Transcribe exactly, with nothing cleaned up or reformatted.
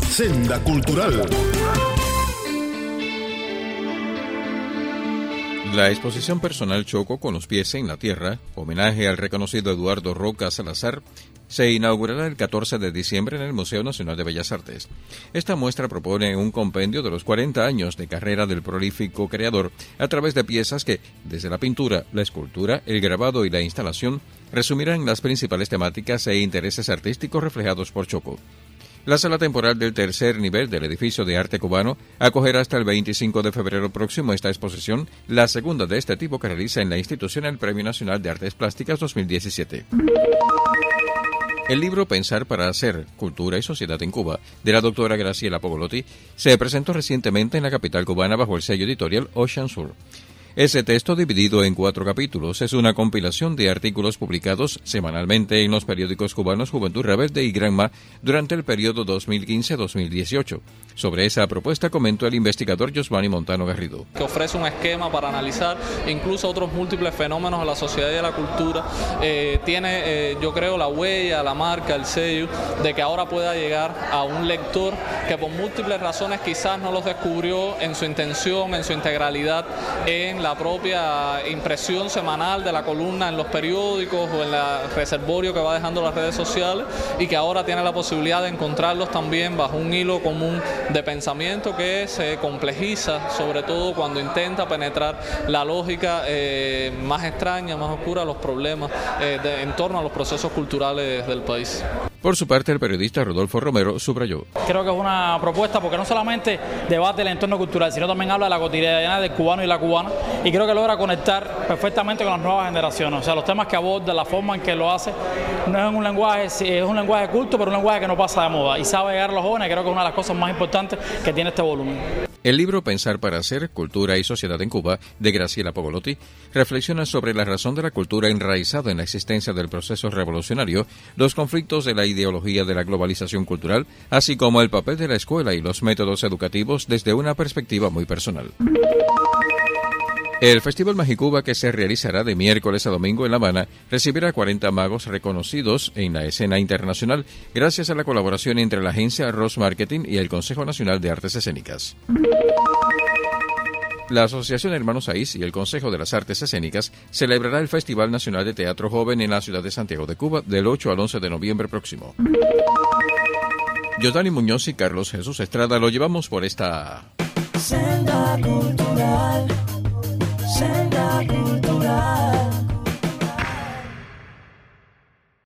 Senda Cultural. La exposición personal Choco con los pies en la tierra, homenaje al reconocido Eduardo Roca Salazar, se inaugurará el catorce de diciembre en el Museo Nacional de Bellas Artes. Esta muestra propone un compendio de los cuarenta años de carrera del prolífico creador a través de piezas que, desde la pintura, la escultura, el grabado y la instalación, resumirán las principales temáticas e intereses artísticos reflejados por Choco. La sala temporal del tercer nivel del edificio de arte cubano acogerá hasta el veinticinco de febrero próximo esta exposición, la segunda de este tipo que realiza en la institución el Premio Nacional de Artes Plásticas dos mil diecisiete. El libro Pensar para Hacer, Cultura y Sociedad en Cuba, de la doctora Graciela Pogolotti, se presentó recientemente en la capital cubana bajo el sello editorial Ocean Sur. Ese texto, dividido en cuatro capítulos, es una compilación de artículos publicados semanalmente en los periódicos cubanos Juventud Rebelde y Granma durante el periodo dos mil quince a dos mil dieciocho. Sobre esa propuesta comentó el investigador Josvani Montano Garrido. Que ofrece un esquema para analizar incluso otros múltiples fenómenos de la sociedad y de la cultura. Eh, tiene, eh, yo creo, la huella, la marca, el sello de que ahora pueda llegar a un lector que por múltiples razones quizás no los descubrió en su intención, en su integralidad, en la propia impresión semanal de la columna en los periódicos o en el reservorio que va dejando las redes sociales, y que ahora tiene la posibilidad de encontrarlos también bajo un hilo común de pensamiento que se complejiza, sobre todo cuando intenta penetrar la lógica eh, más extraña, más oscura, los problemas eh, de, en torno a los procesos culturales del país. Por su parte, el periodista Rodolfo Romero subrayó. Creo que es una propuesta porque no solamente debate el entorno cultural, sino también habla de la cotidianidad del cubano y la cubana, y creo que logra conectar perfectamente con las nuevas generaciones. O sea, los temas que aborda, la forma en que lo hace, no es un lenguaje, es un lenguaje culto, pero un lenguaje que no pasa de moda y sabe llegar a los jóvenes. Creo que es una de las cosas más importantes que tiene este volumen. El libro Pensar para Hacer, Cultura y Sociedad en Cuba, de Graciela Pogolotti, reflexiona sobre la razón de la cultura enraizada en la existencia del proceso revolucionario, los conflictos de la ideología de la globalización cultural, así como el papel de la escuela y los métodos educativos desde una perspectiva muy personal. El Festival Magicuba, que se realizará de miércoles a domingo en La Habana, recibirá cuarenta magos reconocidos en la escena internacional gracias a la colaboración entre la agencia Ross Marketing y el Consejo Nacional de Artes Escénicas. La Asociación Hermanos Aiz y el Consejo de las Artes Escénicas celebrará el Festival Nacional de Teatro Joven en la ciudad de Santiago de Cuba del ocho al once de noviembre próximo. Yodani Muñoz y Carlos Jesús Estrada lo llevamos por esta... Senda Cultural, Senda Cultural.